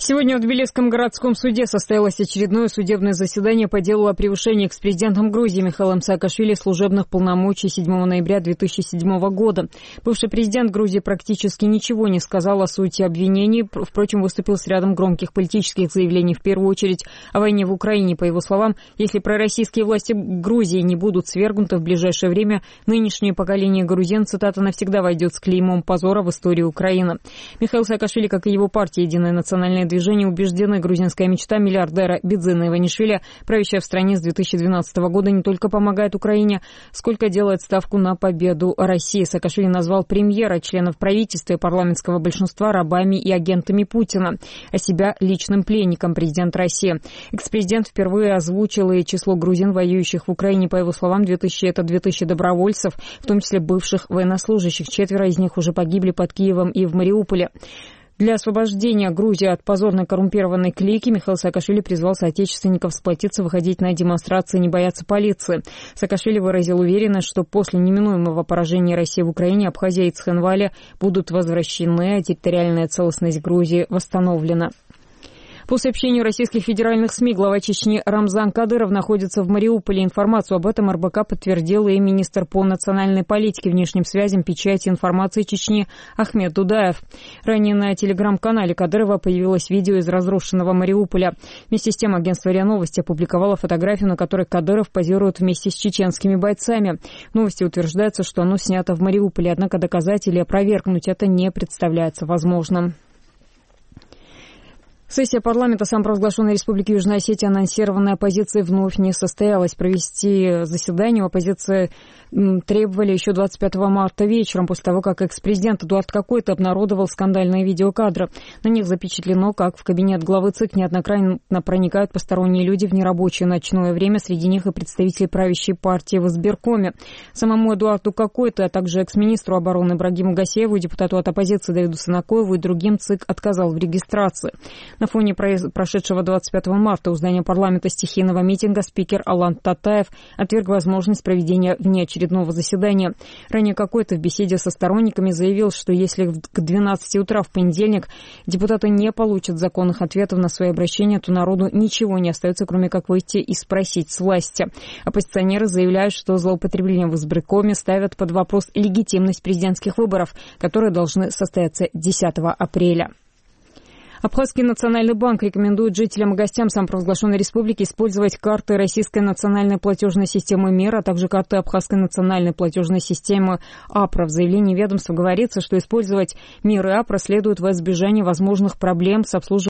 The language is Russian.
Сегодня в Тбилисском городском суде состоялось очередное судебное заседание по делу о превышении экс-президентом Грузии Михаилом Саакашвили служебных полномочий 7 ноября 2007 года. Бывший президент Грузии практически ничего не сказал о сути обвинений, впрочем, выступил с рядом громких политических заявлений, в первую очередь о войне в Украине. По его словам, если пророссийские власти Грузии не будут свергнуты в ближайшее время, нынешнее поколение грузин, цитата, навсегда войдет с клеймом позора в историю Украины. Михаил Саакашвили, как и его партия «Единое национальное движение», убеждены, грузинская мечта миллиардера Бидзина Иванишвили, правящая в стране с 2012 года, не только помогает Украине, сколько делает ставку на победу России. Саакашвили назвал премьера, членов правительства и парламентского большинства рабами и агентами Путина, а себя личным пленником президента России. Экс-президент впервые озвучил и число грузин, воюющих в Украине. По его словам, 2000 добровольцев, в том числе бывших военнослужащих. 4 из них уже погибли под Киевом и в Мариуполе. Для освобождения Грузии от позорной коррумпированной клики Михаил Саакашвили призвал соотечественников сплотиться, выходить на демонстрации, не бояться полиции. Саакашвили выразил уверенность, что после неминуемого поражения России в Украине Абхазия и Цхинвали будут возвращены, а территориальная целостность Грузии восстановлена. По сообщению российских федеральных СМИ, глава Чечни Рамзан Кадыров находится в Мариуполе. Информацию об этом РБК подтвердил и министр по национальной политике, внешним связям, печати информации Чечни Ахмед Дудаев. Ранее на телеграм-канале Кадырова появилось видео из разрушенного Мариуполя. Вместе с тем агентство РИА Новости опубликовало фотографию, на которой Кадыров позирует вместе с чеченскими бойцами. В новости утверждается, что оно снято в Мариуполе, однако доказать или опровергнуть это не представляется возможным. Сессия парламента самопровозглашенной Республики Южная Осетия, анонсированной оппозицией, вновь не состоялась. Провести заседание у оппозиции требовали еще 25 марта вечером, после того, как экс-президент Эдуард Какойто обнародовал скандальные видеокадры. На них запечатлено, как в кабинет главы ЦИК неоднократно проникают посторонние люди в нерабочее ночное время, среди них и представители правящей партии в избиркоме. Самому Эдуарду Какойто, а также экс-министру обороны Ибрагиму Гасееву, депутату от оппозиции Давиду Сынакоеву и другим ЦИК отказал в регистрации. На фоне прошедшего 25 марта у здания парламента стихийного митинга спикер Алан Татаев отверг возможность проведения внеочередного заседания. Ранее Какойто в беседе со сторонниками заявил, что если к 12 утра в понедельник депутаты не получат законных ответов на свои обращения, то народу ничего не остается, кроме как выйти и спросить с власти. Оппозиционеры заявляют, что злоупотребление в избиркоме ставят под вопрос легитимность президентских выборов, которые должны состояться 10 апреля. Абхазский национальный банк рекомендует жителям и гостям самопровозглашенной республики использовать карты Российской национальной платежной системы МИР, а также карты Абхазской национальной платежной системы АПРА. В заявлении ведомства говорится, что использовать МИР и АПРА следует во избежание возможных проблем с обслуживанием